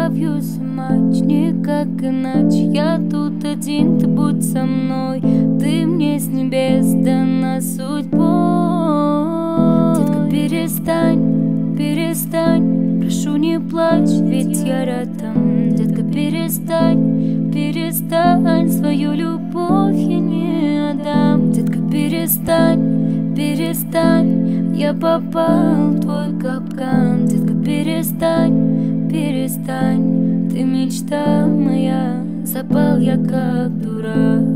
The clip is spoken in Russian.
love you so much, никак иначе. Я тут один, ты будь со мной. Ты мне с небес дана судьбой. Детка, перестань, перестань, прошу, не плачь, ведь я рядом. Детка, перестань, перестань, свою любовь я не отдам. Детка, перестань, перестань, я попал в твой капкан. Детка, перестань, перестань, ты мечта моя, запал я как дурак.